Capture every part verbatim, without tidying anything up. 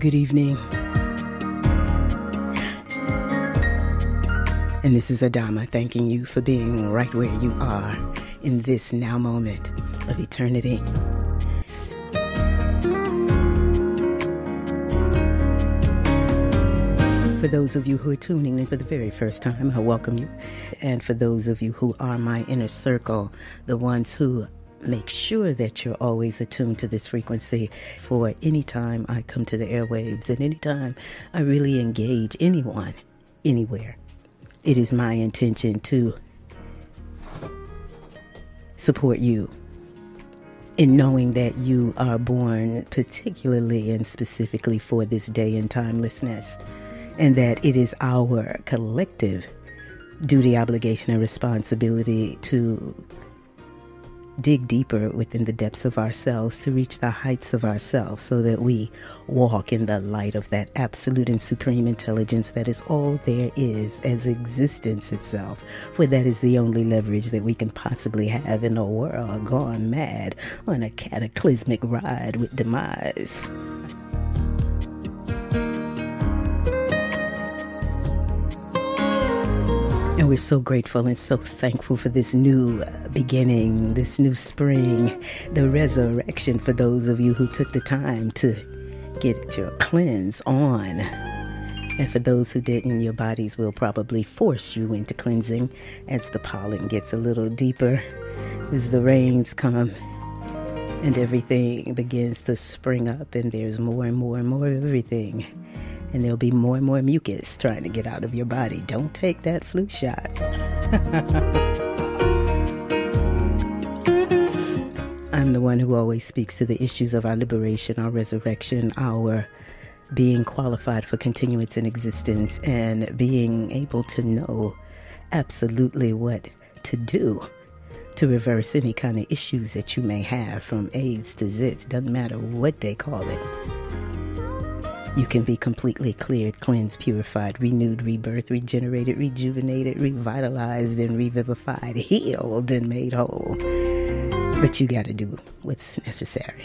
Good evening. And this is Adama thanking you for being right where you are in this now moment of eternity. For those of you who are tuning in for the very first time, I welcome you. And for those of you who are my inner circle, the ones who make sure that you're always attuned to this frequency, for any time I come to the airwaves and any time I really engage anyone, anywhere, it is my intention to support you in knowing that you are born particularly and specifically for this day and timelessness, and that it is our collective duty, obligation, and responsibility to dig deeper within the depths of ourselves, to reach the heights of ourselves, so that we walk in the light of that absolute and supreme intelligence that is all there is as existence itself. For that is the only leverage that we can possibly have in a world gone mad on a cataclysmic ride with demise. And we're so grateful and so thankful for this new beginning, this new spring, the resurrection for those of you who took the time to get your cleanse on. And for those who didn't, your bodies will probably force you into cleansing as the pollen gets a little deeper, as the rains come and everything begins to spring up, and there's more and more and more of everything. And there'll be more and more mucus trying to get out of your body. Don't take that flu shot. I'm the one who always speaks to the issues of our liberation, our resurrection, our being qualified for continuance in existence, and being able to know absolutely what to do to reverse any kind of issues that you may have, from AIDS to zits. Doesn't matter what they call it. You can be completely cleared, cleansed, purified, renewed, rebirthed, regenerated, rejuvenated, revitalized, and revivified, healed, and made whole. But you got to do what's necessary.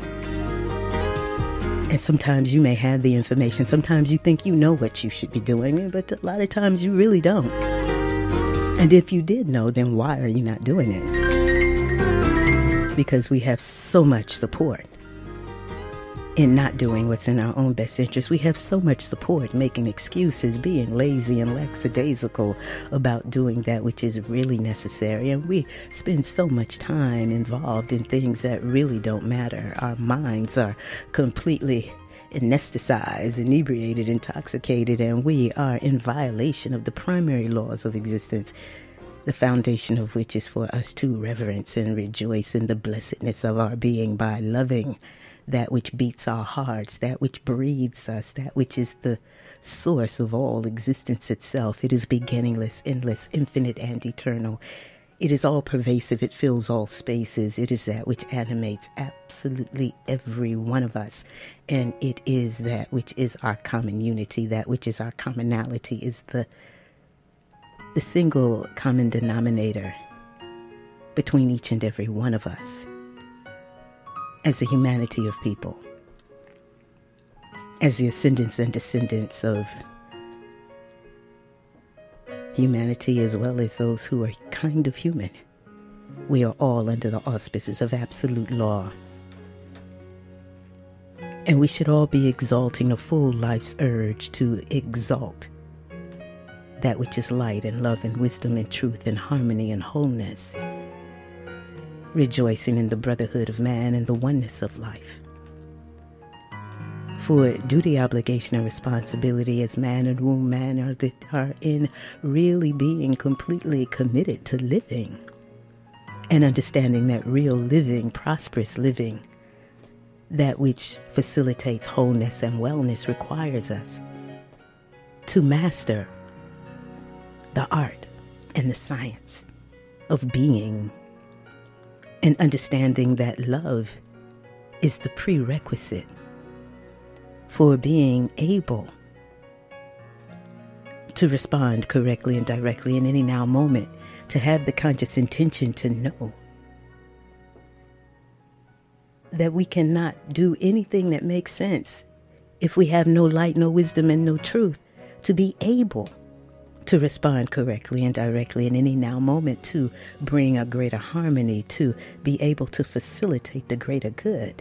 And sometimes you may have the information. Sometimes you think you know what you should be doing, but a lot of times you really don't. And if you did know, then why are you not doing it? Because we have so much support in not doing what's in our own best interest. We have so much support making excuses, being lazy and lackadaisical about doing that which is really necessary. And we spend so much time involved in things that really don't matter. Our minds are completely anesthetized, inebriated, intoxicated, and we are in violation of the primary laws of existence, the foundation of which is for us to reverence and rejoice in the blessedness of our being by loving that which beats our hearts, that which breathes us, that which is the source of all existence itself. It is beginningless, endless, infinite, and eternal. It is all pervasive. It fills all spaces. It is that which animates absolutely every one of us. And it is that which is our common unity, that which is our commonality, is the, the single common denominator between each and every one of us. As a humanity of people, as the ascendants and descendants of humanity, as well as those who are kind of human, we are all under the auspices of absolute law. And we should all be exalting a full life's urge to exalt that which is light and love and wisdom and truth and harmony and wholeness, rejoicing in the brotherhood of man and the oneness of life. For duty, obligation, and responsibility as man and woman are, that are in really being completely committed to living and understanding that real living, prosperous living, that which facilitates wholeness and wellness, requires us to master the art and the science of being, and understanding that love is the prerequisite for being able to respond correctly and directly in any now moment, to have the conscious intention to know that we cannot do anything that makes sense if we have no light, no wisdom, and no truth, to be able to respond correctly and directly in any now moment to bring a greater harmony, to be able to facilitate the greater good.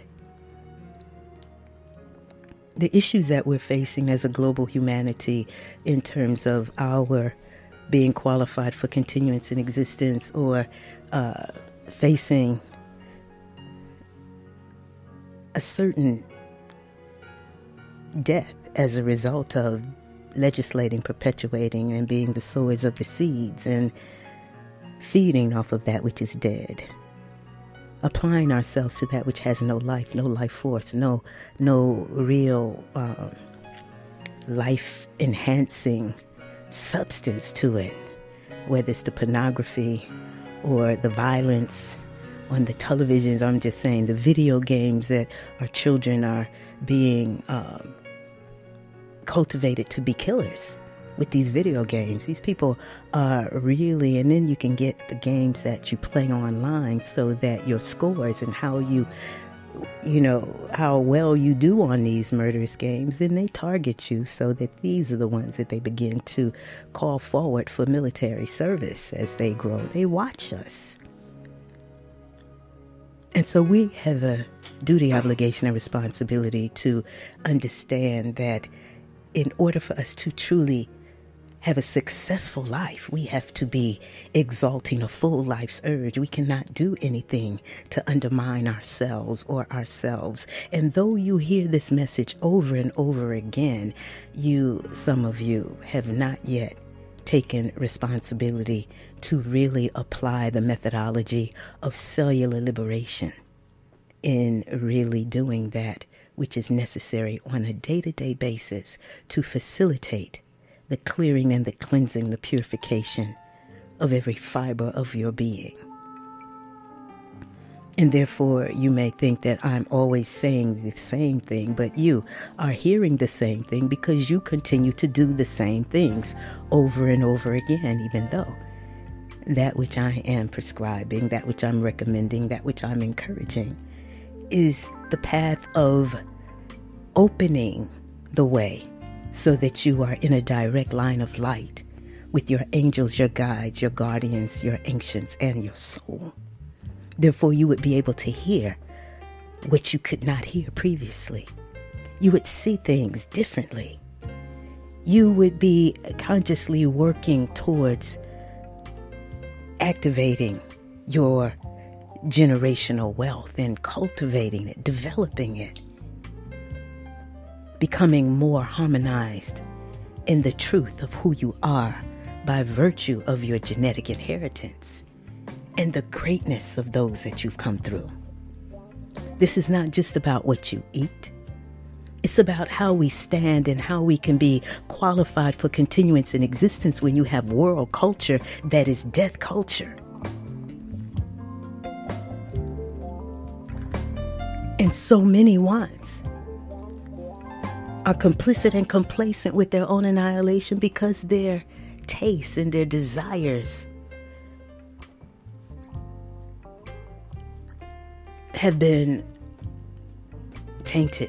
The issues that we're facing as a global humanity in terms of our being qualified for continuance in existence, or uh, facing a certain death as a result of legislating, perpetuating, and being the sowers of the seeds and feeding off of that which is dead, applying ourselves to that which has no life, no life force, no no real um, life-enhancing substance to it, whether it's the pornography or the violence on the televisions. I'm just saying the video games that our children are being um, cultivated to be killers with these video games. These people are really, and then you can get the games that you play online so that your scores and how you, you know, how well you do on these murderous games, then they target you so that these are the ones that they begin to call forward for military service as they grow. They watch us. And so we have a duty, obligation, and responsibility to understand that in order for us to truly have a successful life, we have to be exalting a full life's urge. We cannot do anything to undermine ourselves or ourselves. And though you hear this message over and over again, you, some of you, have not yet taken responsibility to really apply the methodology of cellular liberation in really doing that which is necessary on a day-to-day basis to facilitate the clearing and the cleansing, the purification of every fiber of your being. And therefore, you may think that I'm always saying the same thing, but you are hearing the same thing because you continue to do the same things over and over again, even though that which I am prescribing, that which I'm recommending, that which I'm encouraging is the path of opening the way so that you are in a direct line of light with your angels, your guides, your guardians, your ancients, and your soul. Therefore, you would be able to hear what you could not hear previously. You would see things differently. You would be consciously working towards activating your generational wealth and cultivating it, developing it, becoming more harmonized in the truth of who you are by virtue of your genetic inheritance and the greatness of those that you've come through. This is not just about what you eat. It's about how we stand and how we can be qualified for continuance in existence when you have world culture that is death culture. And so many ones are complicit and complacent with their own annihilation because their tastes and their desires have been tainted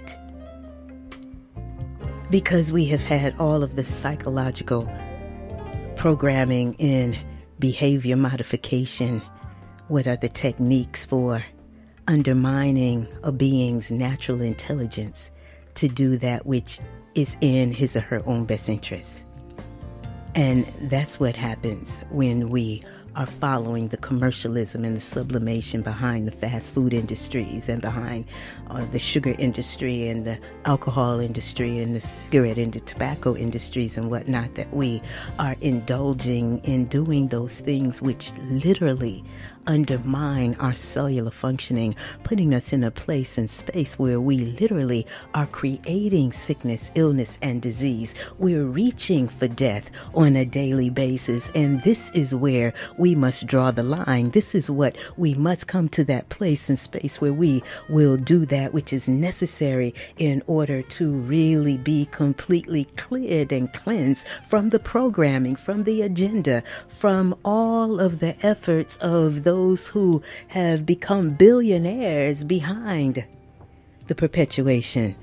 because we have had all of the psychological programming in behavior modification. What are the techniques for undermining a being's natural intelligence to do that which is in his or her own best interest? And that's what happens when we are following the commercialism and the sublimation behind the fast food industries and behind uh, the sugar industry and the alcohol industry and the cigarette and the tobacco industries and whatnot, that we are indulging in doing those things which literally undermine our cellular functioning, putting us in a place and space where we literally are creating sickness, illness, and disease. We're reaching for death on a daily basis, and this is where we must draw the line. This is what we must come to, that place and space where we will do that which is necessary in order to really be completely cleared and cleansed from the programming, from the agenda, from all of the efforts of those Those who have become billionaires behind the perpetuation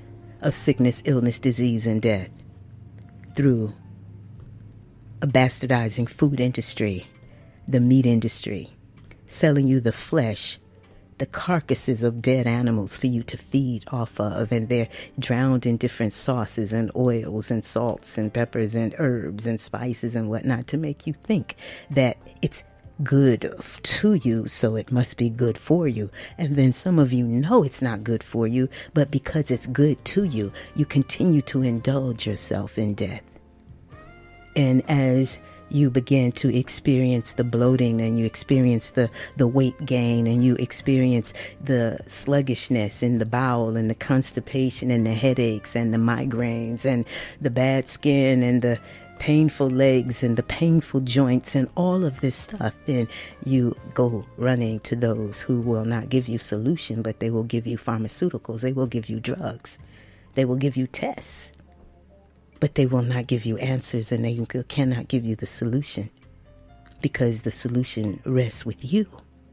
of sickness, illness, disease, and death through a bastardizing food industry, the meat industry, selling you the flesh, the carcasses of dead animals for you to feed off of, and they're drowned in different sauces and oils and salts and peppers and herbs and spices and whatnot to make you think that it's good to you, so it must be good for you. And then some of you know it's not good for you, but because it's good to you, you continue to indulge yourself in death. And as you begin to experience the bloating, and you experience the, the weight gain, and you experience the sluggishness in the bowel, and the constipation, and the headaches, and the migraines, and the bad skin, and the painful legs, and the painful joints, and all of this stuff, then you go running to those who will not give you solution, but they will give you pharmaceuticals. They will give you drugs. They will give you tests. But they will not give you answers, and they cannot give you the solution, because the solution rests with you.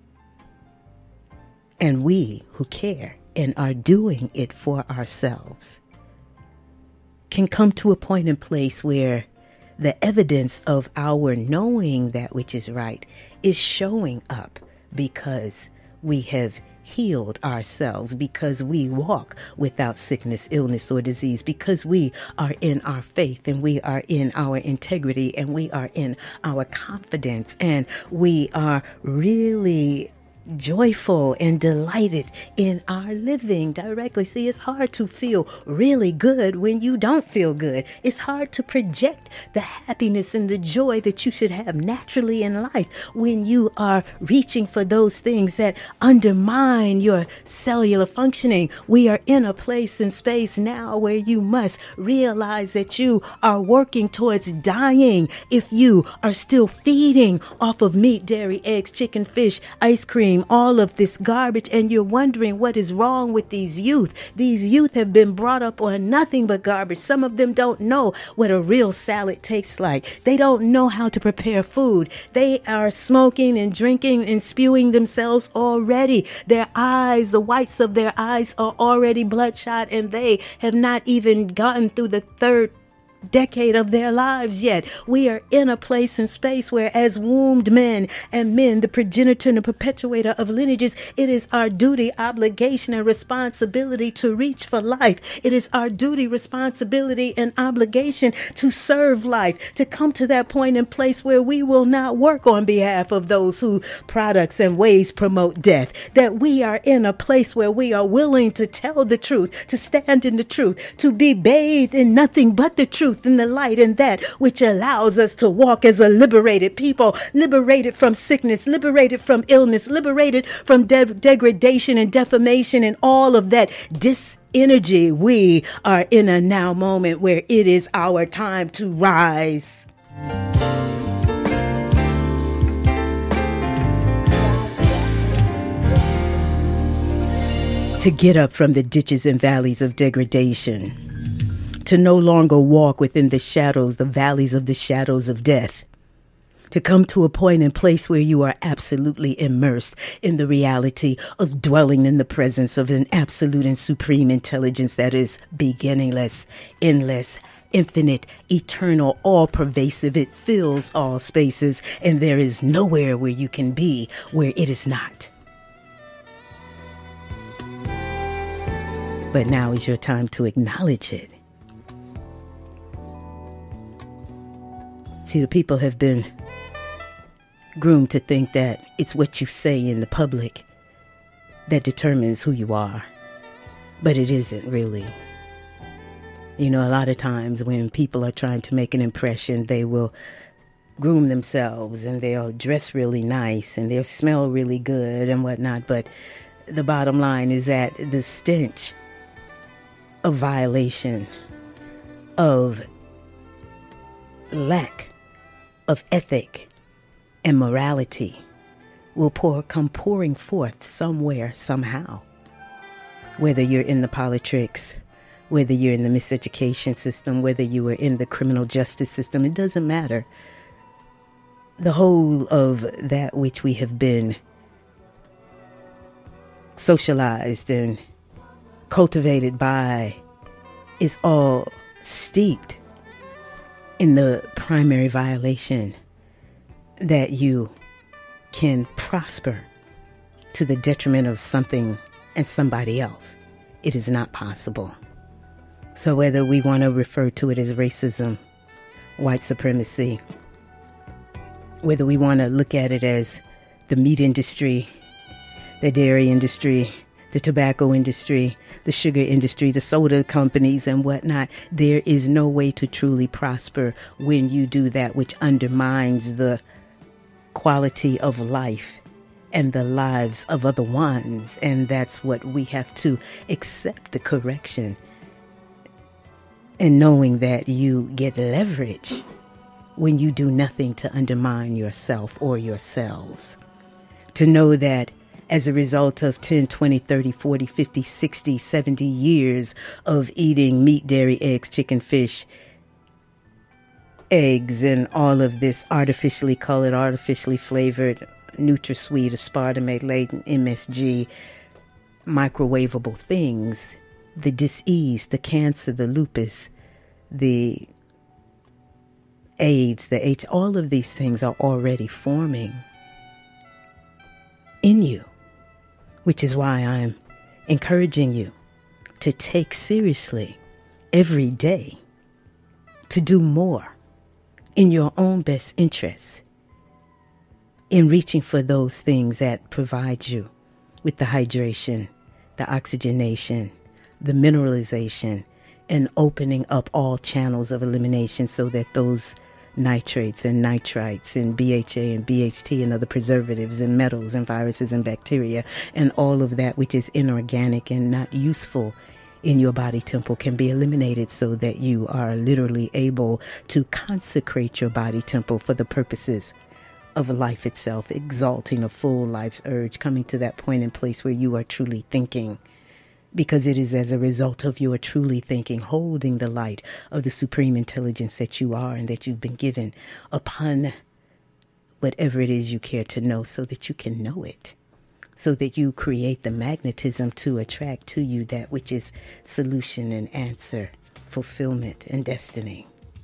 And we who care and are doing it for ourselves can come to a point and place where the evidence of our knowing that which is right is showing up, because we have healed ourselves, because we walk without sickness, illness, or disease, because we are in our faith, and we are in our integrity, and we are in our confidence, and we are really joyful and delighted in our living directly. See, it's hard to feel really good when you don't feel good. It's hard to project the happiness and the joy that you should have naturally in life when you are reaching for those things that undermine your cellular functioning. We are in a place and space now where you must realize that you are working towards dying if you are still feeding off of meat, dairy, eggs, chicken, fish, ice cream, all of this garbage, and you're wondering what is wrong with these youth. These youth have been brought up on nothing but garbage. Some of them don't know what a real salad tastes like. They don't know how to prepare food. They are smoking and drinking and spewing themselves already. Their eyes, the whites of their eyes are already bloodshot, and they have not even gotten through the third decade of their lives yet. We are in a place and space where, as wombed men and men, the progenitor and the perpetuator of lineages, it is our duty, obligation, and responsibility to reach for life. It is our duty, responsibility, and obligation to serve life, to come to that point and place where we will not work on behalf of those who products and ways promote death. That we are in a place where we are willing to tell the truth, to stand in the truth, to be bathed in nothing but the truth, in the light, and that which allows us to walk as a liberated people, liberated from sickness, liberated from illness, liberated from de- degradation and defamation and all of that dis energy. We are in a now moment where it is our time to rise. To get up from the ditches and valleys of degradation, to no longer walk within the shadows, the valleys of the shadows of death, to come to a point and place where you are absolutely immersed in the reality of dwelling in the presence of an absolute and supreme intelligence that is beginningless, endless, infinite, eternal, all-pervasive. It fills all spaces, and there is nowhere where you can be where it is not. But now is your time to acknowledge it. See, the people have been groomed to think that it's what you say in the public that determines who you are. But it isn't really. You know, a lot of times when people are trying to make an impression, they will groom themselves, and they'll dress really nice, and they'll smell really good and whatnot. But the bottom line is that the stench of violation, of lack of ethic and morality will pour, come pouring forth somewhere, somehow. Whether you're in the politics, whether you're in the miseducation system, whether you are in the criminal justice system, it doesn't matter. The whole of that which we have been socialized and cultivated by is all steeped in the primary violation that you can prosper to the detriment of something and somebody else. It is not possible. So whether we want to refer to it as racism, white supremacy, whether we want to look at it as the meat industry, the dairy industry, the tobacco industry, the sugar industry, the soda companies and whatnot, there is no way to truly prosper when you do that which undermines the quality of life and the lives of other ones. And that's what we have to accept, the correction, and knowing that you get leverage when you do nothing to undermine yourself or yourselves. To know that as a result of ten, twenty, thirty, forty, fifty, sixty, seventy years of eating meat, dairy, eggs, chicken, fish, eggs, and all of this artificially colored, artificially flavored, NutraSweet, aspartame-laden, M S G, microwavable things, the disease, the cancer, the lupus, the AIDS, the H, all of these things are already forming in you, which is why I'm encouraging you to take seriously every day to do more in your own best interest in reaching for those things that provide you with the hydration, the oxygenation, the mineralization, and opening up all channels of elimination so that those nitrates and nitrites and B H A and B H T and other preservatives and metals and viruses and bacteria and all of that which is inorganic and not useful in your body temple can be eliminated, so that you are literally able to consecrate your body temple for the purposes of life itself, exalting a full life's urge, coming to that point and place where you are truly thinking. Because it is as a result of your truly thinking, holding the light of the supreme intelligence that you are and that you've been given upon whatever it is you care to know, so that you can know it, so that you create the magnetism to attract to you that which is solution and answer, fulfillment and destiny.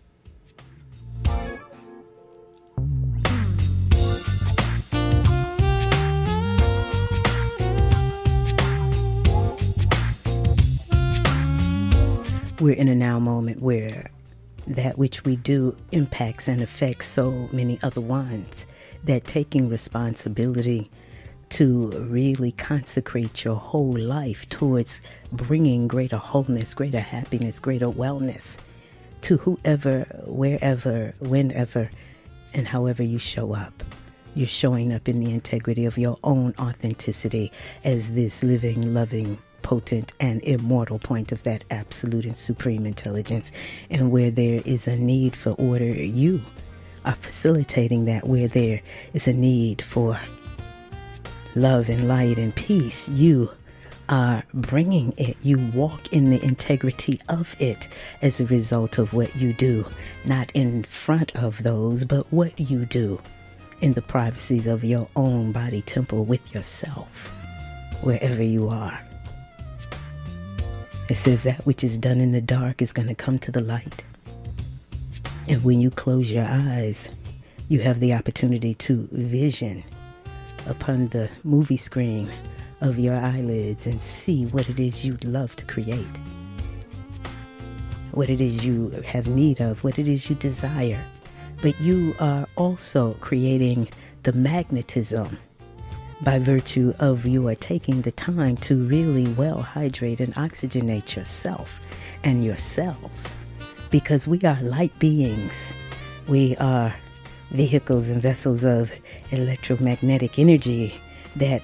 We're in a now moment where that which we do impacts and affects so many other ones, that taking responsibility to really consecrate your whole life towards bringing greater wholeness, greater happiness, greater wellness to whoever, wherever, whenever, and however you show up. You're showing up in the integrity of your own authenticity as this living, loving, potent and immortal point of that absolute and supreme intelligence. And where there is a need for order, you are facilitating that. Where there is a need for love and light and peace, you are bringing it. You walk in the integrity of it as a result of what you do, not in front of those, but what you do in the privacies of your own body temple with yourself, wherever you are. It says that which is done in the dark is going to come to the light. And when you close your eyes, you have the opportunity to vision upon the movie screen of your eyelids and see what it is you'd love to create, what it is you have need of, what it is you desire. But you are also creating the magnetism by virtue of you are taking the time to really well hydrate and oxygenate yourself and your cells. Because we are light beings. We are vehicles and vessels of electromagnetic energy that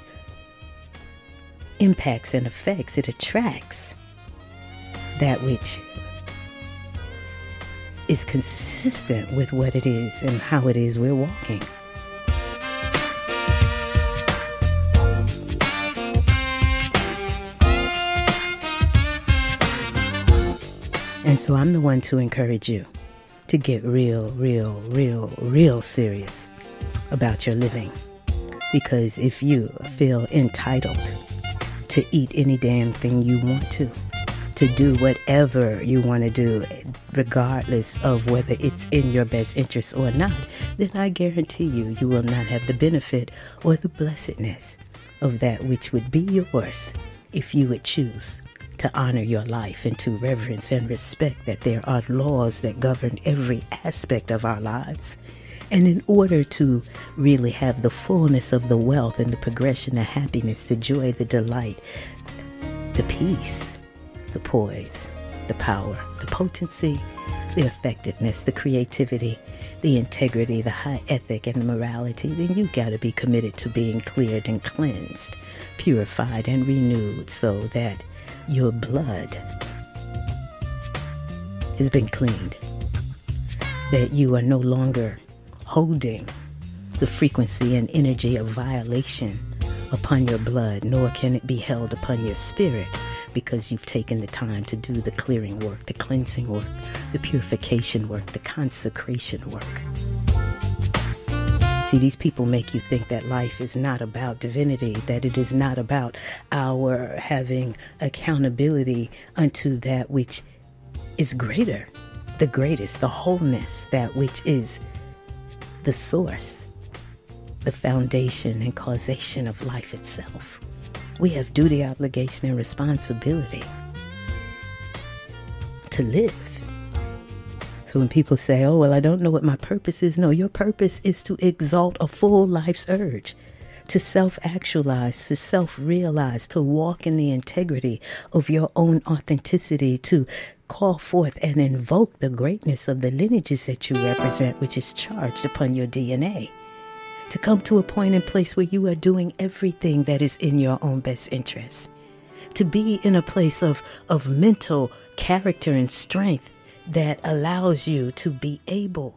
impacts and affects, it attracts that which is consistent with what it is and how it is we're walking. And so I'm the one to encourage you to get real, real, real, real serious about your living. Because if you feel entitled to eat any damn thing you want to, to do whatever you want to do, regardless of whether it's in your best interest or not, then I guarantee you, you will not have the benefit or the blessedness of that which would be yours if you would choose to honor your life and to reverence and respect that there are laws that govern every aspect of our lives. And in order to really have the fullness of the wealth and the progression, the happiness, the joy, the delight, the peace, the poise, the power, the potency, the effectiveness, the creativity, the integrity, the high ethic, and the morality, then you got to be committed to being cleared and cleansed, purified and renewed so that your blood has been cleaned, that you are no longer holding the frequency and energy of violation upon your blood, nor can it be held upon your spirit, because you've taken the time to do the clearing work, the cleansing work, the purification work, the consecration work. See, these people make you think that life is not about divinity, that it is not about our having accountability unto that which is greater, the greatest, the wholeness, that which is the source, the foundation and causation of life itself. We have duty, obligation, and responsibility to live. So when people say, oh, well, I don't know what my purpose is. No, your purpose is to exalt a full life's urge, to self-actualize, to self-realize, to walk in the integrity of your own authenticity, to call forth and invoke the greatness of the lineages that you represent, which is charged upon your D N A. To come to a point and place where you are doing everything that is in your own best interest. To be in a place of, of mental character and strength that allows you to be able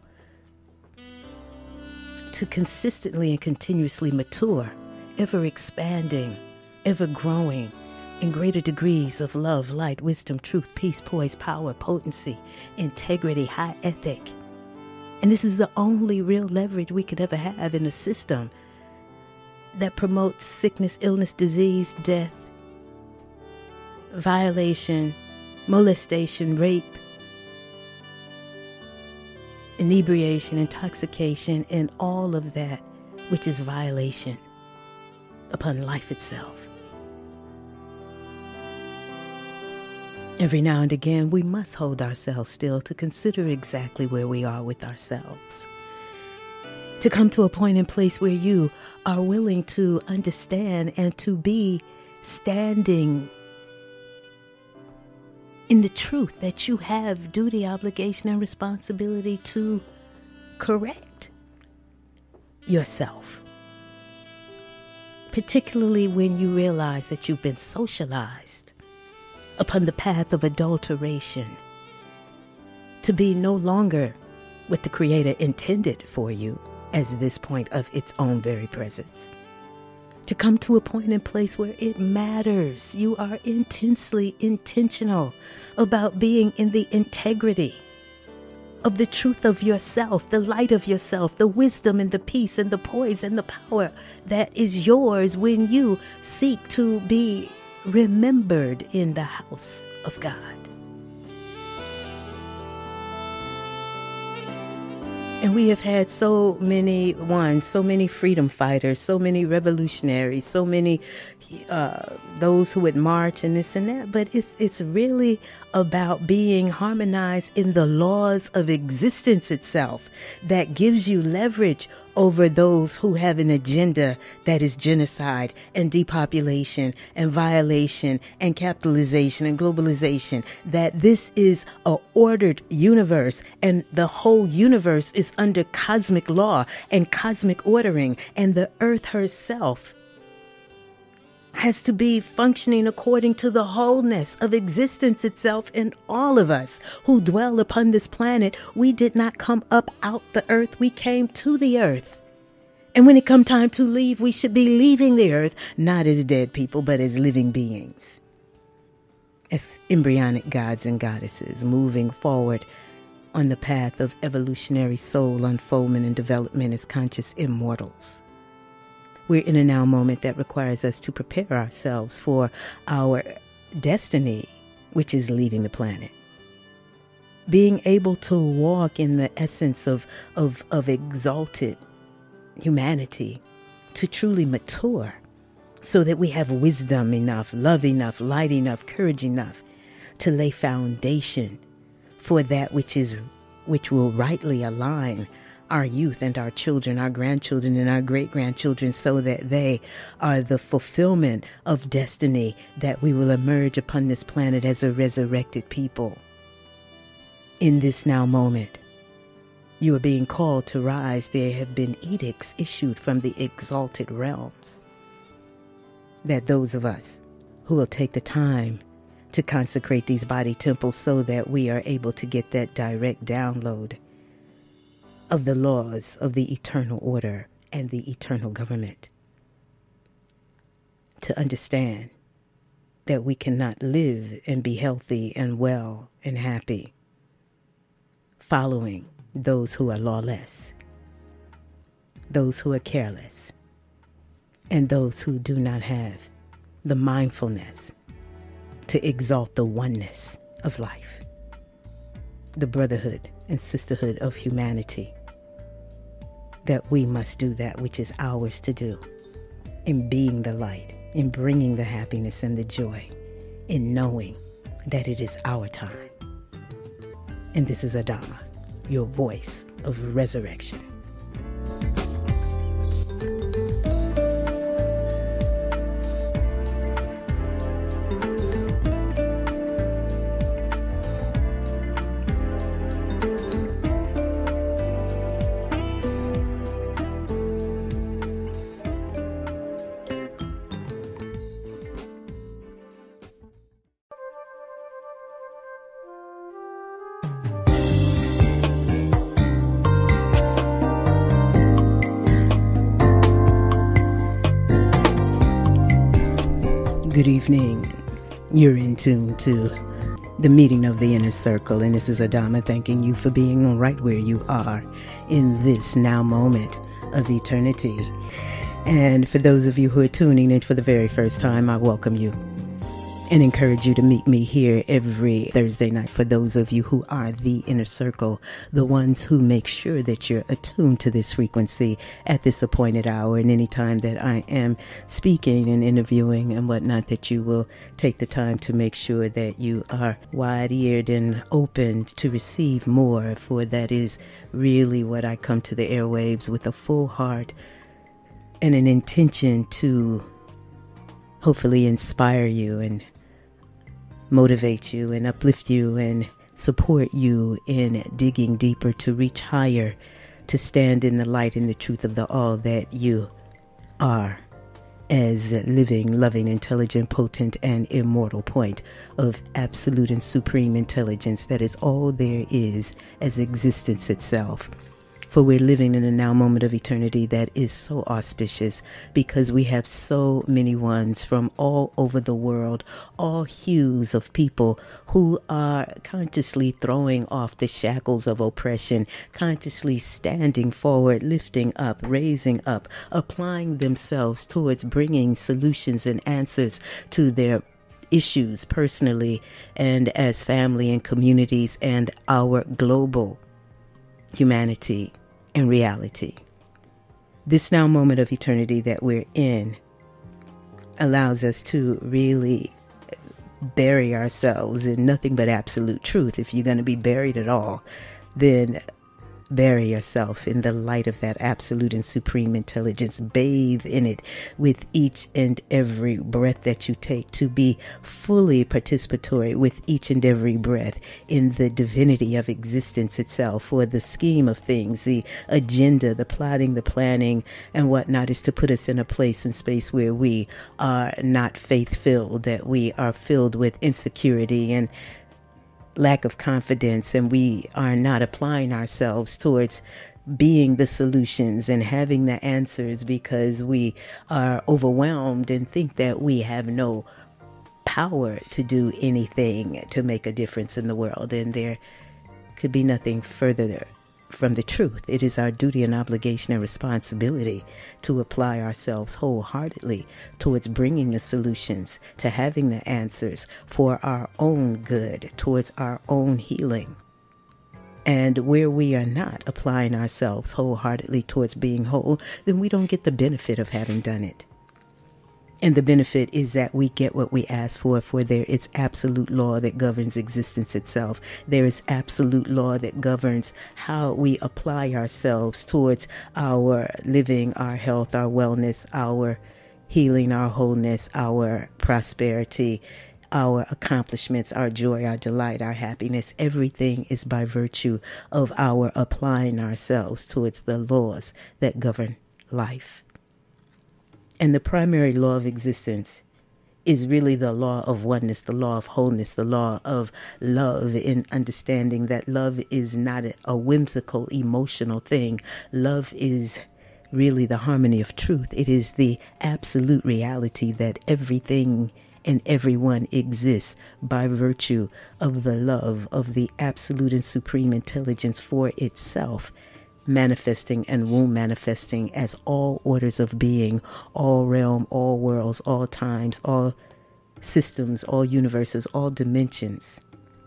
to consistently and continuously mature, ever expanding, ever growing in greater degrees of love, light, wisdom, truth, peace, poise, power, potency, integrity, high ethic. And this is the only real leverage we could ever have in a system that promotes sickness, illness, disease, death, violation, molestation, rape, inebriation, intoxication, and all of that which is violation upon life itself. Every now and again, we must hold ourselves still to consider exactly where we are with ourselves. To come to a point and place where you are willing to understand and to be standing in the truth that you have duty, obligation, and responsibility to correct yourself. Particularly when you realize that you've been socialized upon the path of adulteration, to be no longer what the Creator intended for you as this point of its own very presence. To come to a point and place where it matters. You are intensely intentional about being in the integrity of the truth of yourself, the light of yourself, the wisdom and the peace and the poise and the power that is yours when you seek to be remembered in the house of God. And we have had so many ones, so many freedom fighters, so many revolutionaries, so many uh, those who would march and this and that. But it's it's really about being harmonized in the laws of existence itself that gives you leverage over those who have an agenda that is genocide and depopulation and violation and capitalization and globalization, that this is a ordered universe and the whole universe is under cosmic law and cosmic ordering, and the earth herself has to be functioning according to the wholeness of existence itself. And all of us who dwell upon this planet, we did not come up out the earth, we came to the earth. And when it come time to leave, we should be leaving the earth, not as dead people, but as living beings, as embryonic gods and goddesses, moving forward on the path of evolutionary soul unfoldment and development as conscious immortals. We're in a now moment that requires us to prepare ourselves for our destiny, which is leaving the planet. Being able to walk in the essence of, of, of exalted humanity, to truly mature, so that we have wisdom enough, love enough, light enough, courage enough to lay foundation for that which is which will rightly align our youth and our children, our grandchildren and our great-grandchildren, so that they are the fulfillment of destiny, that we will emerge upon this planet as a resurrected people. In this now moment, you are being called to rise. There have been edicts issued from the exalted realms that those of us who will take the time to consecrate these body temples, so that we are able to get that direct download of the laws of the eternal order and the eternal government, to understand that we cannot live and be healthy and well and happy following those who are lawless, those who are careless, and those who do not have the mindfulness to exalt the oneness of life, the brotherhood and sisterhood of humanity, that we must do that which is ours to do, in being the light, in bringing the happiness and the joy, in knowing that it is our time. And this is Adama, your voice of resurrection. Good evening. You're in tune to the meeting of the inner circle, and this is Adama thanking you for being right where you are in this now moment of eternity. And for those of you who are tuning in for the very first time, I welcome you and encourage you to meet me here every Thursday night. For those of you who are the inner circle, the ones who make sure that you're attuned to this frequency at this appointed hour, and any time that I am speaking and interviewing and whatnot, that you will take the time to make sure that you are wide-eared and open to receive more, for that is really what I come to the airwaves with, a full heart and an intention to hopefully inspire you and motivate you and uplift you and support you in digging deeper, to reach higher, to stand in the light and the truth of the all that you are, as living, loving, intelligent, potent, and immortal point of absolute and supreme intelligence that is all there is as existence itself. For we're living in a now moment of eternity that is so auspicious, because we have so many ones from all over the world, all hues of people who are consciously throwing off the shackles of oppression, consciously standing forward, lifting up, raising up, applying themselves towards bringing solutions and answers to their issues personally and as family and communities and our global humanity and reality. This now moment of eternity that we're in allows us to really bury ourselves in nothing but absolute truth. If you're going to be buried at all, then bury yourself in the light of that absolute and supreme intelligence. Bathe in it with each and every breath that you take, to be fully participatory with each and every breath in the divinity of existence itself. For the scheme of things, the agenda, the plotting, the planning, and whatnot is to put us in a place and space where we are not faith-filled, that we are filled with insecurity and lack of confidence, and we are not applying ourselves towards being the solutions and having the answers, because we are overwhelmed and think that we have no power to do anything to make a difference in the world. And there could be nothing further from the truth. It is our duty and obligation and responsibility to apply ourselves wholeheartedly towards bringing the solutions, to having the answers for our own good, towards our own healing. And where we are not applying ourselves wholeheartedly towards being whole, then we don't get the benefit of having done it. And the benefit is that we get what we ask for, for there is absolute law that governs existence itself. There is absolute law that governs how we apply ourselves towards our living, our health, our wellness, our healing, our wholeness, our prosperity, our accomplishments, our joy, our delight, our happiness. Everything is by virtue of our applying ourselves towards the laws that govern life. And the primary law of existence is really the law of oneness, the law of wholeness, the law of love, in understanding that love is not a whimsical, emotional thing. Love is really the harmony of truth. It is the absolute reality that everything and everyone exists by virtue of the love of the absolute and supreme intelligence for itself, manifesting and womb manifesting as all orders of being, all realm, all worlds, all times, all systems, all universes, all dimensions.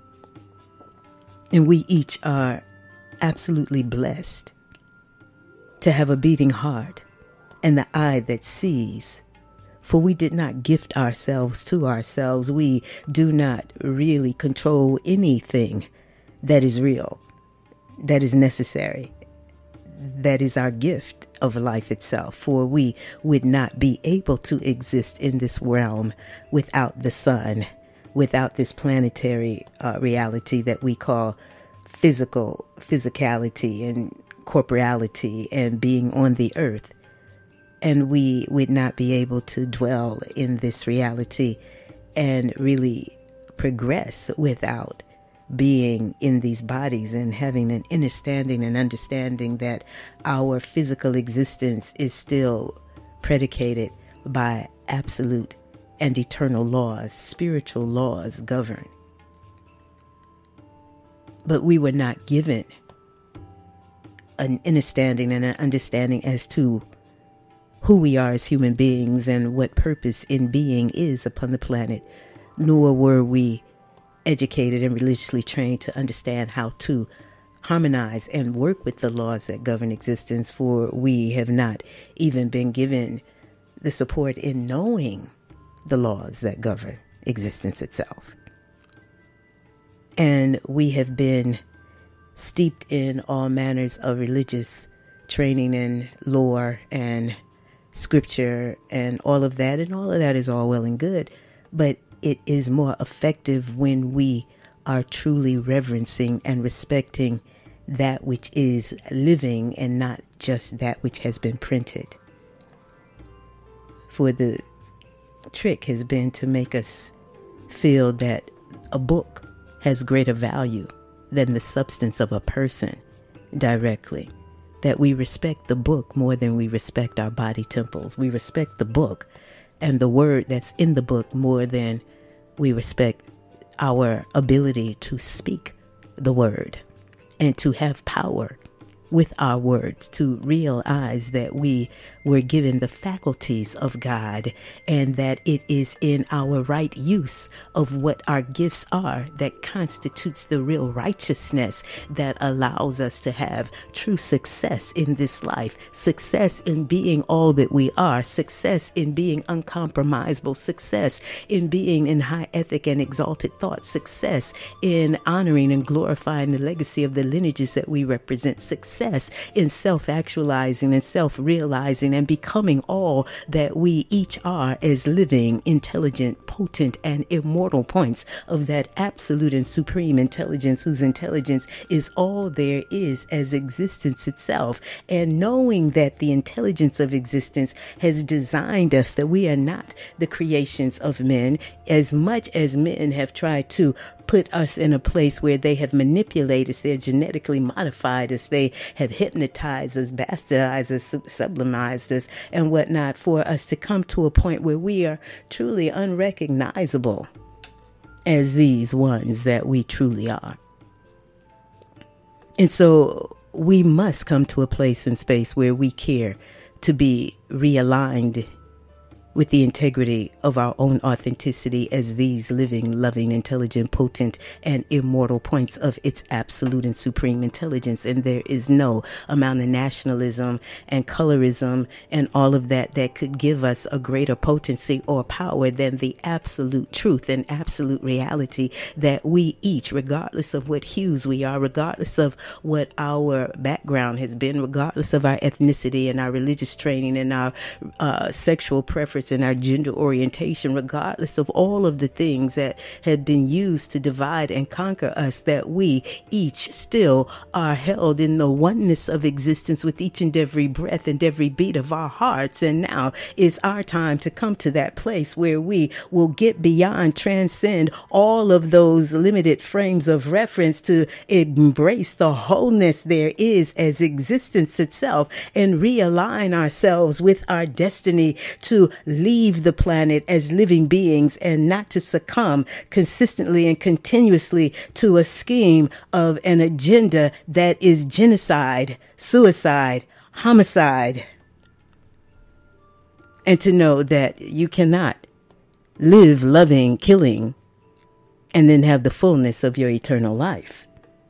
And we each are absolutely blessed to have a beating heart and the eye that sees. For we did not gift ourselves to ourselves. We do not really control anything that is real, that is necessary, that is our gift of life itself. For we would not be able to exist in this realm without the sun, without this planetary uh, reality that we call physical, physicality and corporeality and being on the earth. And we would not be able to dwell in this reality and really progress without being in these bodies and having an understanding and understanding that our physical existence is still predicated by absolute and eternal laws. Spiritual laws govern. But we were not given an understanding and an understanding as to who we are as human beings and what purpose in being is upon the planet, nor were we educated and religiously trained to understand how to harmonize and work with the laws that govern existence, for we have not even been given the support in knowing the laws that govern existence itself. And we have been steeped in all manners of religious training and lore and scripture and all of that, and all of that is all well and good, but it is more effective when we are truly reverencing and respecting that which is living and not just that which has been printed. For the trick has been to make us feel that a book has greater value than the substance of a person directly. That we respect the book more than we respect our body temples. We respect the book and the word that's in the book more than we respect our ability to speak the word and to have power with our words, to realize that we were given the faculties of God and that it is in our right use of what our gifts are that constitutes the real righteousness that allows us to have true success in this life, success in being all that we are, success in being uncompromisable, success in being in high ethic and exalted thought, success in honoring and glorifying the legacy of the lineages that we represent, success in self-actualizing and self-realizing and becoming all that we each are as living, intelligent, potent, and immortal points of that absolute and supreme intelligence, whose intelligence is all there is as existence itself. And knowing that the intelligence of existence has designed us, that we are not the creations of men, as much as men have tried to put us in a place where they have manipulated us, they're genetically modified us, they have hypnotized us, bastardized us, sublimized us, and whatnot, for us to come to a point where we are truly unrecognizable as these ones that we truly are. And so we must come to a place and space where we care to be realigned with the integrity of our own authenticity as these living, loving, intelligent, potent, and immortal points of its absolute and supreme intelligence. And there is no amount of nationalism and colorism and all of that that could give us a greater potency or power than the absolute truth and absolute reality that we each, regardless of what hues we are, regardless of what our background has been, regardless of our ethnicity and our religious training and our uh, sexual preference and our gender orientation, regardless of all of the things that had been used to divide and conquer us, that we each still are held in the oneness of existence with each and every breath and every beat of our hearts. And now is our time to come to that place where we will get beyond, transcend all of those limited frames of reference to embrace the wholeness there is as existence itself and realign ourselves with our destiny to leave the planet as living beings and not to succumb consistently and continuously to a scheme of an agenda that is genocide, suicide, homicide. And to know that you cannot live loving, killing, and then have the fullness of your eternal life.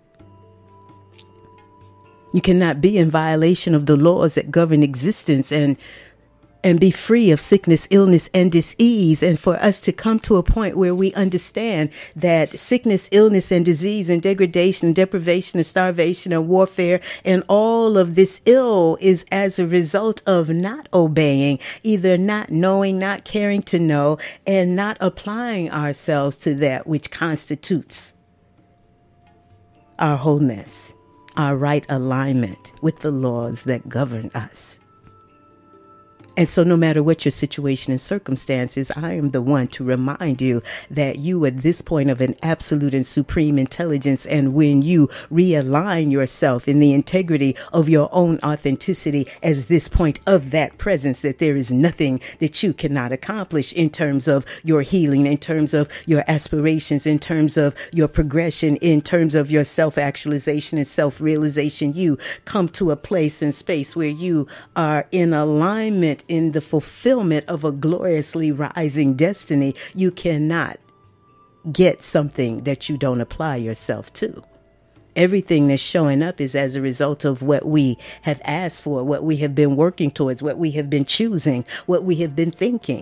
You cannot be in violation of the laws that govern existence and and be free of sickness, illness, and disease. And for us to come to a point where we understand that sickness, illness, and disease, and degradation, and deprivation, and starvation, and warfare, and all of this ill is as a result of not obeying, either not knowing, not caring to know, and not applying ourselves to that which constitutes our wholeness, our right alignment with the laws that govern us. And so no matter what your situation and circumstances, I am the one to remind you that you at this point of an absolute and supreme intelligence, and when you realign yourself in the integrity of your own authenticity as this point of that presence, that there is nothing that you cannot accomplish in terms of your healing, in terms of your aspirations, in terms of your progression, in terms of your self-actualization and self-realization. You come to a place and space where you are in alignment in the fulfillment of a gloriously rising destiny. You cannot get something that you don't apply yourself to. Everything that's showing up is as a result of what we have asked for, what we have been working towards, what we have been choosing, what we have been thinking.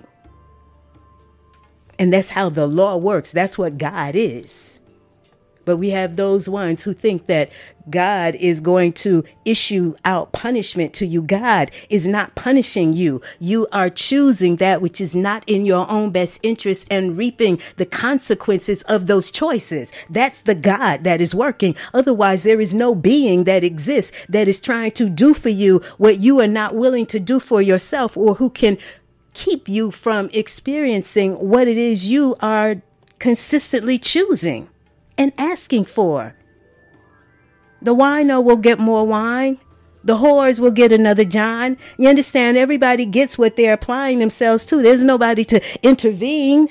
And that's how the law works. That's what God is. But we have those ones who think that God is going to issue out punishment to you. God is not punishing you. You are choosing that which is not in your own best interest and reaping the consequences of those choices. That's the God that is working. Otherwise, there is no being that exists that is trying to do for you what you are not willing to do for yourself, or who can keep you from experiencing what it is you are consistently choosing and asking for. The wino will get more wine. The whores will get another John. You understand? Everybody gets what they're applying themselves to. There's nobody to intervene.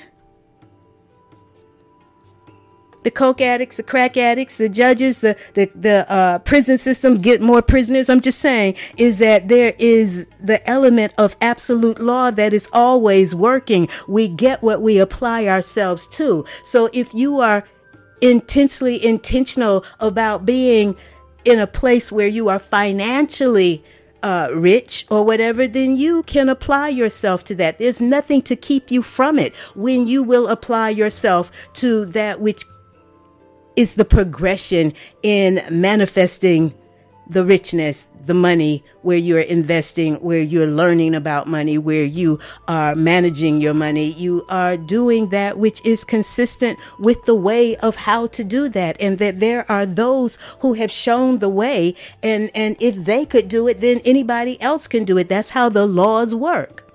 The coke addicts, the crack addicts, the judges, the the, the uh, prison systems get more prisoners. I'm just saying is that there is the element of absolute law that is always working. We get what we apply ourselves to. So if you are intensely intentional about being in a place where you are financially uh, rich or whatever, then you can apply yourself to that. There's nothing to keep you from it when you will apply yourself to that which is the progression in manifesting the richness, the money, where you're investing, where you're learning about money, where you are managing your money. You are doing that which is consistent with the way of how to do that. And that there are those who have shown the way. And, and if they could do it, then anybody else can do it. That's how the laws work.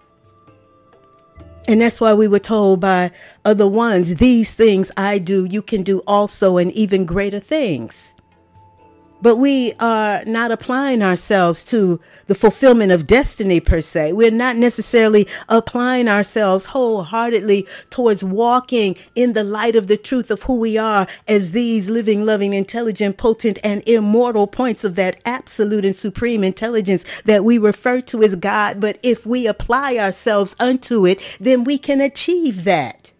And that's why we were told by other ones, these things I do, you can do also, and even greater things. but we are not applying ourselves to the fulfillment of destiny per se. We're not necessarily applying ourselves wholeheartedly towards walking in the light of the truth of who we are as these living, loving, intelligent, potent, and immortal points of that absolute and supreme intelligence that we refer to as God. But if we apply ourselves unto it, then we can achieve that.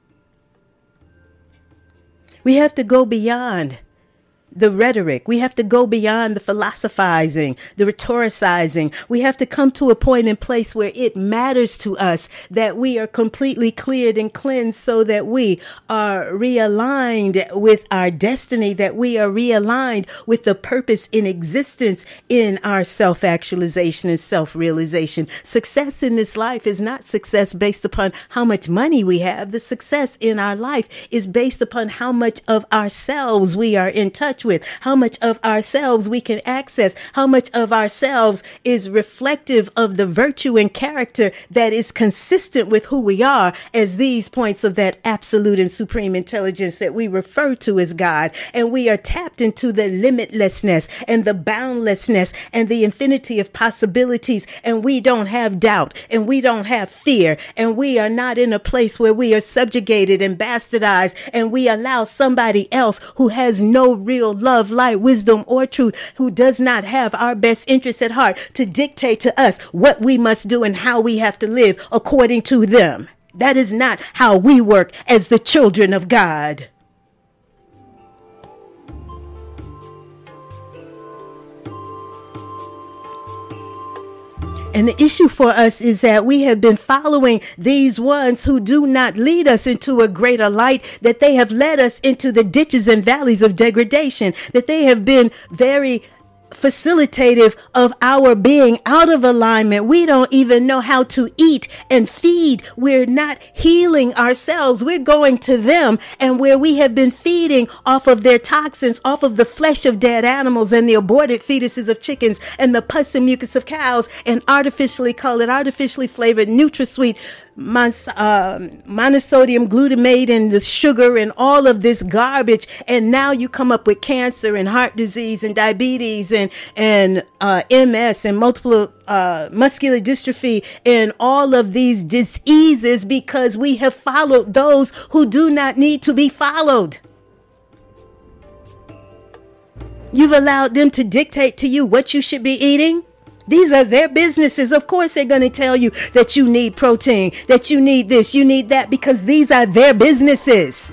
We have to go beyond the rhetoric. We have to go beyond the philosophizing, the rhetoricizing. We have to come to a point and place where it matters to us that we are completely cleared and cleansed, so that we are realigned with our destiny, that we are realigned with the purpose in existence in our self-actualization and self-realization. Success in this life is not success based upon how much money we have. The success in our life is based upon how much of ourselves we are in touch with, how much of ourselves we can access, how much of ourselves is reflective of the virtue and character that is consistent with who we are as these points of that absolute and supreme intelligence that we refer to as God. And we are tapped into the limitlessness and the boundlessness and the infinity of possibilities. And we don't have doubt, and we don't have fear, and we are not in a place where we are subjugated and bastardized, and we allow somebody else who has no real love, light, wisdom, or truth, who does not have our best interests at heart, to dictate to us what we must do and how we have to live according to them. That is not how we work as the children of God. And the issue for us is that we have been following these ones who do not lead us into a greater light, that they have led us into the ditches and valleys of degradation, that they have been very facilitative of our being out of alignment. We don't even know how to eat and feed. We're not healing ourselves. We're going to them, and where we have been feeding off of their toxins, off of the flesh of dead animals and the aborted fetuses of chickens and the pus and mucus of cows, and artificially colored, artificially flavored NutraSweet, Mon- uh, monosodium glutamate and the sugar and all of this garbage. And now you come up with cancer and heart disease and diabetes and, and, uh, M S and multiple, uh, muscular dystrophy and all of these diseases, because we have followed those who do not need to be followed. You've allowed them to dictate to you what you should be eating. These are their businesses. Of course, they're going to tell you that you need protein, that you need this, you need that, because these are their businesses.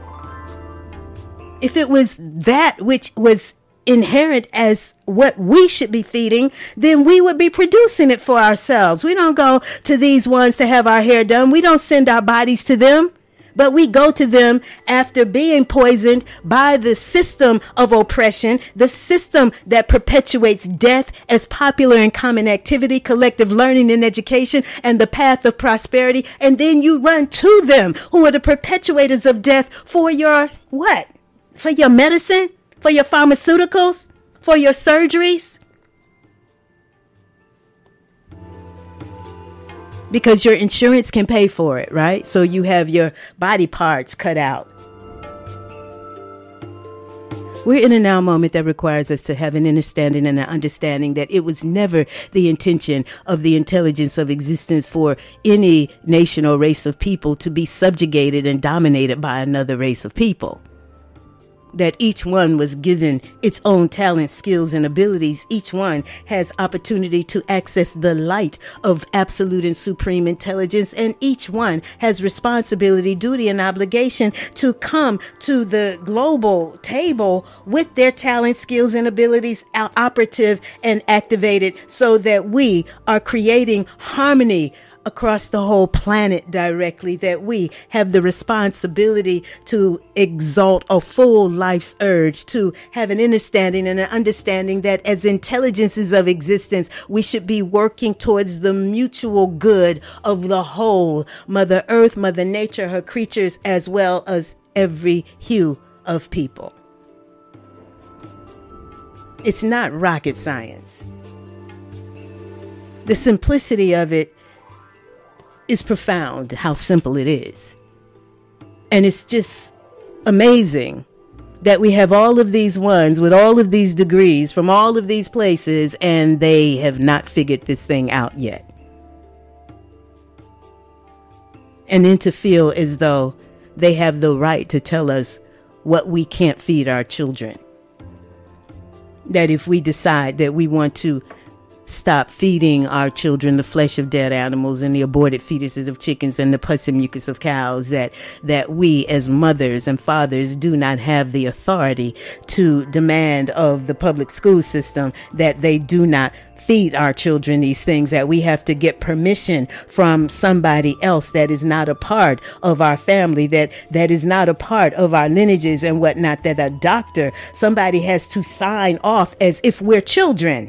If it was that which was inherent as what we should be feeding, then we would be producing it for ourselves. We don't go to these ones to have our hair done. We don't send our bodies to them. But we go to them after being poisoned by the system of oppression, the system that perpetuates death as popular and common activity, collective learning and education, and the path of prosperity. And then you run to them, who are the perpetuators of death, for your what? For your medicine? For your pharmaceuticals? For your surgeries? Because your insurance can pay for it, right? So you have your body parts cut out. We're in a now moment that requires us to have an understanding and an understanding that it was never the intention of the intelligence of existence for any nation or race of people to be subjugated and dominated by another race of people. That each one was given its own talents, skills, and abilities. Each one has opportunity to access the light of absolute and supreme intelligence. And each one has responsibility, duty, and obligation to come to the global table with their talents, skills, and abilities operative and activated, so that we are creating harmony across the whole planet directly, that we have the responsibility to exalt a full life's urge, to have an understanding and an understanding that as intelligences of existence, we should be working towards the mutual good of the whole, Mother Earth, Mother Nature, her creatures, as well as every hue of people. It's not rocket science. The simplicity of it is profound, how simple it is. And it's just amazing that we have all of these ones with all of these degrees from all of these places, and they have not figured this thing out yet. And then to feel as though they have the right to tell us what we can't feed our children. That if we decide that we want to stop feeding our children the flesh of dead animals and the aborted fetuses of chickens and the pus and mucus of cows, that that we as mothers and fathers do not have the authority to demand of the public school system that they do not feed our children these things, that we have to get permission from somebody else that is not a part of our family, that that is not a part of our lineages and whatnot, that a doctor, somebody has to sign off as if we're children.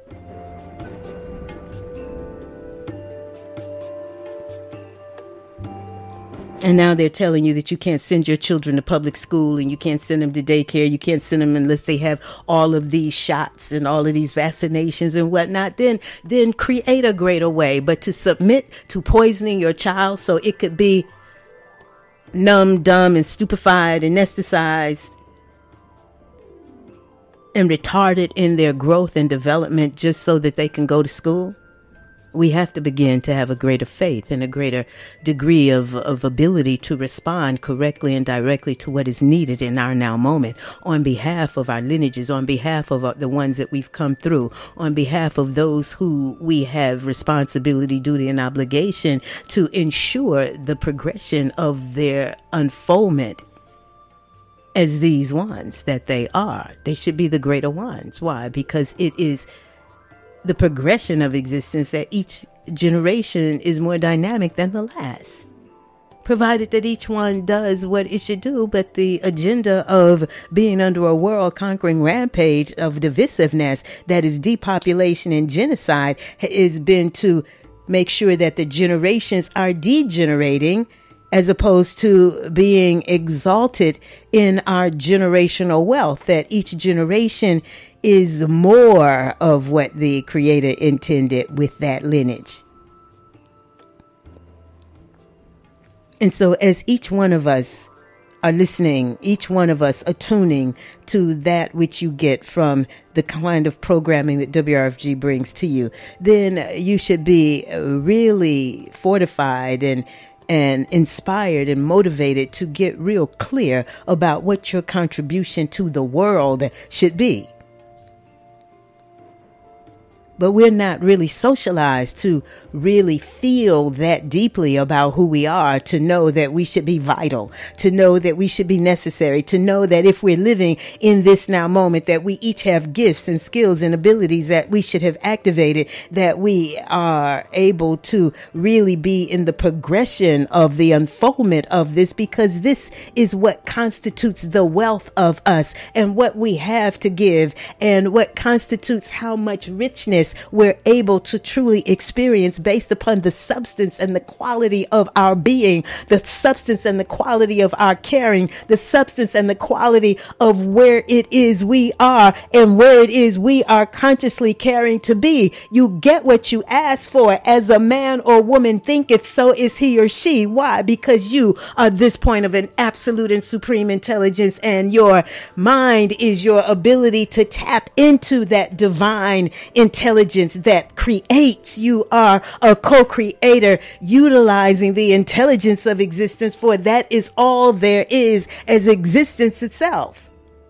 And now they're telling you that you can't send your children to public school and you can't send them to daycare. You can't send them unless they have all of these shots and all of these vaccinations and whatnot. Then, then create a greater way. But to submit to poisoning your child so it could be numb, dumb, and stupefied, anesthetized, and retarded in their growth and development just so that they can go to school. We have to begin to have a greater faith and a greater degree of, of ability to respond correctly and directly to what is needed in our now moment on behalf of our lineages, on behalf of our, the ones that we've come through, on behalf of those who we have responsibility, duty, and obligation to ensure the progression of their unfoldment as these ones that they are. They should be the greater ones. Why? Because it is the progression of existence that each generation is more dynamic than the last, provided that each one does what it should do. But the agenda of being under a world conquering rampage of divisiveness that is depopulation and genocide has been to make sure that the generations are degenerating as opposed to being exalted in our generational wealth, that each generation is more of what the Creator intended with that lineage. And so as each one of us are listening, each one of us attuning to that which you get from the kind of programming that W R F G brings to you, then you should be really fortified and and inspired and motivated to get real clear about what your contribution to the world should be. But we're not really socialized to really feel that deeply about who we are, to know that we should be vital, to know that we should be necessary, to know that if we're living in this now moment, that we each have gifts and skills and abilities that we should have activated, that we are able to really be in the progression of the unfoldment of this, because this is what constitutes the wealth of us and what we have to give and what constitutes how much richness we're able to truly experience based upon the substance and the quality of our being, the substance and the quality of our caring, the substance and the quality of where it is we are and where it is we are consciously caring to be. You get what you ask for. As a man or woman thinketh, so is he or she. Why? Because you are this point of an absolute and supreme intelligence, and your mind is your ability to tap into that divine intelligence that creates. You are a co-creator utilizing the intelligence of existence, for that is all there is as existence itself.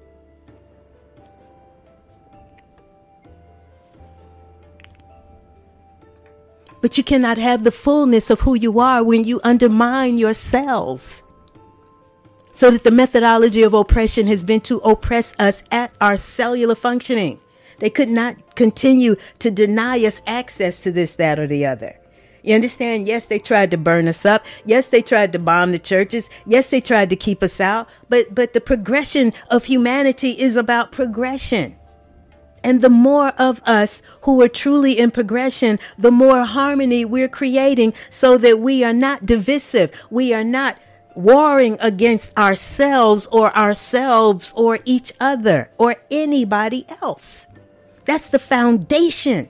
But you cannot have the fullness of who you are when you undermine yourselves. So that the methodology of oppression has been to oppress us at our cellular functioning. They could not continue to deny us access to this, that, or the other. You understand? Yes, they tried to burn us up. Yes, they tried to bomb the churches. Yes, they tried to keep us out. But but the progression of humanity is about progression. And the more of us who are truly in progression, the more harmony we're creating, so that we are not divisive. We are not warring against ourselves or ourselves or each other or anybody else. That's the foundation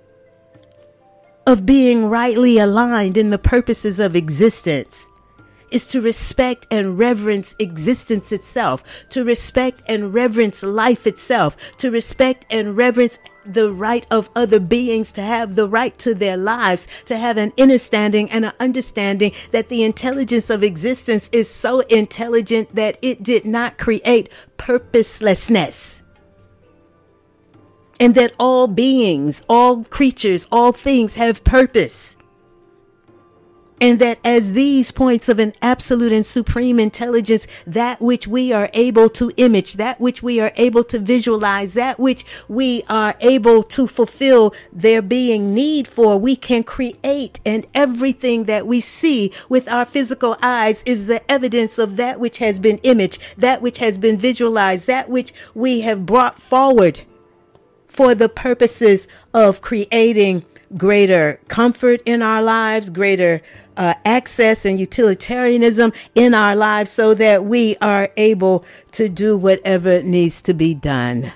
of being rightly aligned in the purposes of existence, is to respect and reverence existence itself, to respect and reverence life itself, to respect and reverence the right of other beings to have the right to their lives, to have an understanding and an understanding that the intelligence of existence is so intelligent that it did not create purposelessness. And that all beings, all creatures, all things have purpose. And that as these points of an absolute and supreme intelligence, that which we are able to image, that which we are able to visualize, that which we are able to fulfill their being need for, we can create. And everything that we see with our physical eyes is the evidence of that which has been imaged, that which has been visualized, that which we have brought forward for the purposes of creating greater comfort in our lives, greater uh, access and utilitarianism in our lives, so that we are able to do whatever needs to be done.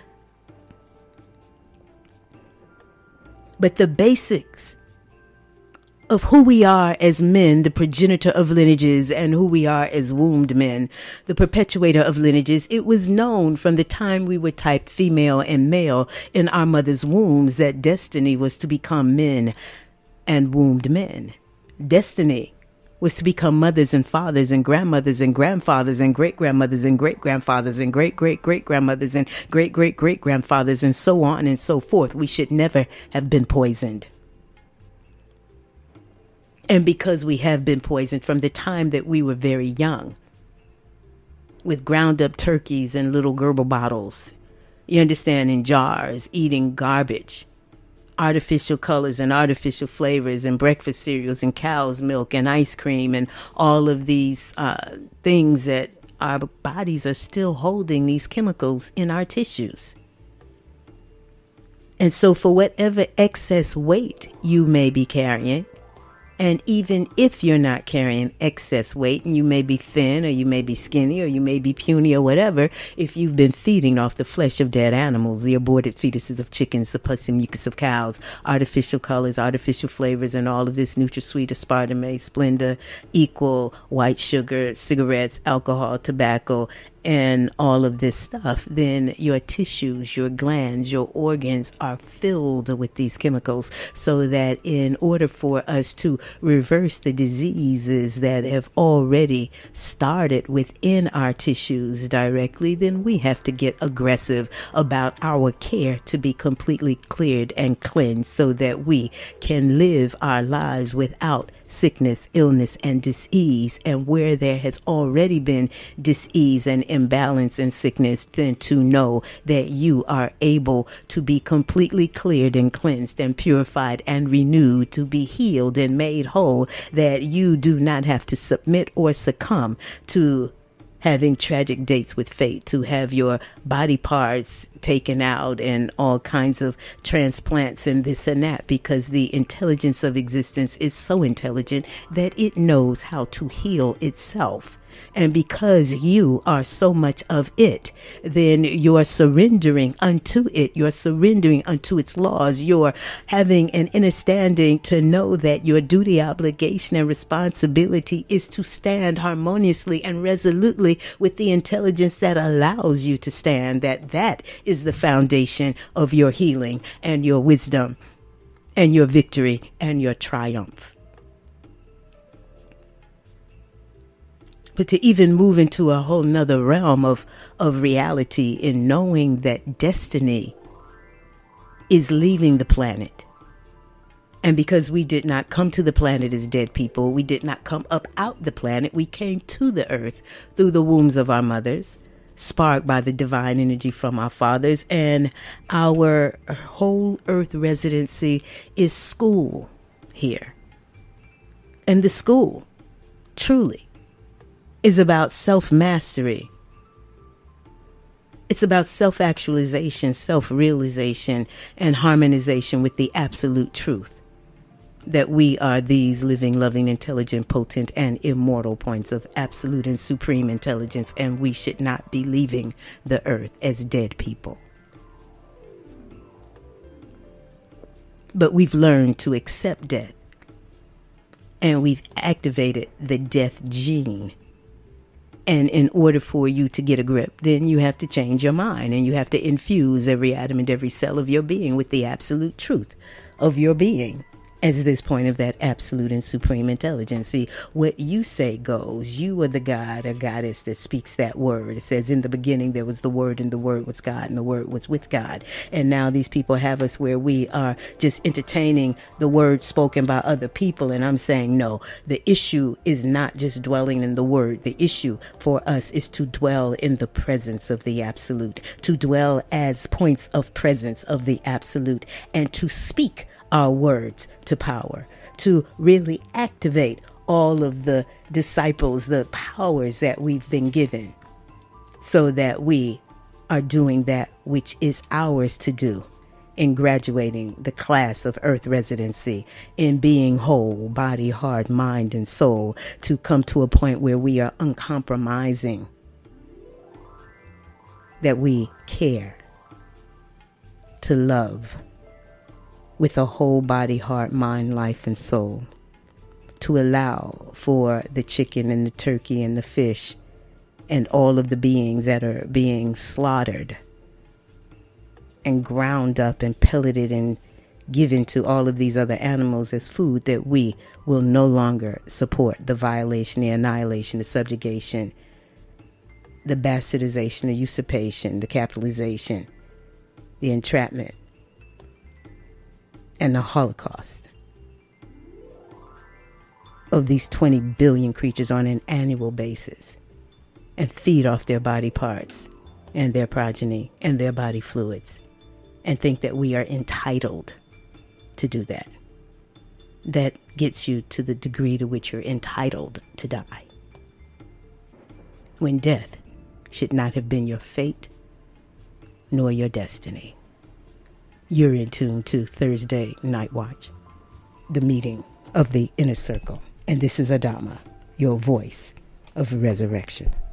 But the basics of who we are as men, the progenitor of lineages, and who we are as wombed men, the perpetuator of lineages, it was known from the time we were typed female and male in our mother's wombs that destiny was to become men and wombed men. Destiny was to become mothers and fathers and grandmothers and grandfathers and great-grandmothers and great-grandfathers and great-great-great-grandmothers and great-great-great-grandfathers and so on and so forth. We should never have been poisoned. And because we have been poisoned from the time that we were very young, with ground up turkeys and little Gerber bottles, you understand, in jars, eating garbage, artificial colors and artificial flavors and breakfast cereals and cow's milk and ice cream and all of these uh, things that our bodies are still holding these chemicals in our tissues. And so for whatever excess weight you may be carrying, and even if you're not carrying excess weight and you may be thin or you may be skinny or you may be puny or whatever, if you've been feeding off the flesh of dead animals, the aborted fetuses of chickens, the pus and mucus of cows, artificial colors, artificial flavors, and all of this NutraSweet, aspartame, Splenda, equal, white sugar, cigarettes, alcohol, tobacco, and all of this stuff, then your tissues, your glands, your organs are filled with these chemicals, so that in order for us to reverse the diseases that have already started within our tissues directly, then we have to get aggressive about our care to be completely cleared and cleansed, so that we can live our lives without sickness, illness, and disease. And where there has already been disease and imbalance and sickness, then to know that you are able to be completely cleared and cleansed and purified and renewed, to be healed and made whole, that you do not have to submit or succumb to having tragic dates with fate, to have your body parts taken out and all kinds of transplants and this and that, because the intelligence of existence is so intelligent that it knows how to heal itself. And because you are so much of it, then you're surrendering unto it. You're surrendering unto its laws. You're having an understanding to know that your duty, obligation, and responsibility is to stand harmoniously and resolutely with the intelligence that allows you to stand. That that is the foundation of your healing and your wisdom and your victory and your triumph. But to even move into a whole nother realm of, of reality in knowing that destiny is leaving the planet. And because we did not come to the planet as dead people, we did not come up out the planet, we came to the earth through the wombs of our mothers, sparked by the divine energy from our fathers. And our whole earth residency is school here. And the school, truly, is about self-mastery. It's about self-actualization, self-realization, and harmonization with the absolute truth. That we are these living, loving, intelligent, potent, and immortal points of absolute and supreme intelligence, and we should not be leaving the earth as dead people. But we've learned to accept death and we've activated the death gene. And in order for you to get a grip, then you have to change your mind, and you have to infuse every atom and every cell of your being with the absolute truth of your being as this point of that absolute and supreme intelligence. See, what you say goes. You are the god or goddess that speaks that word. It says, in the beginning there was the word, and the word was God, and the word was with God. And now these people have us where we are just entertaining the word spoken by other people. And I'm saying, no, the issue is not just dwelling in the word. The issue for us is to dwell in the presence of the absolute, to dwell as points of presence of the absolute, and to speak our words to power, to really activate all of the disciples, the powers that we've been given, so that we are doing that which is ours to do in graduating the class of earth residency, in being whole, body, heart, mind, and soul, to come to a point where we are uncompromising, that we care to love with a whole body, heart, mind, life, and soul, to allow for the chicken and the turkey and the fish and all of the beings that are being slaughtered and ground up and pelleted and given to all of these other animals as food, that we will no longer support the violation, the annihilation, the subjugation, the bastardization, the usurpation, the capitalization, the entrapment, and the Holocaust of these twenty billion creatures on an annual basis, and feed off their body parts and their progeny and their body fluids, and think that we are entitled to do that. That gets you to the degree to which you're entitled to die, when death should not have been your fate nor your destiny. You're in tune to Thursday Night Watch, the meeting of the inner circle. And this is Adama, your voice of resurrection.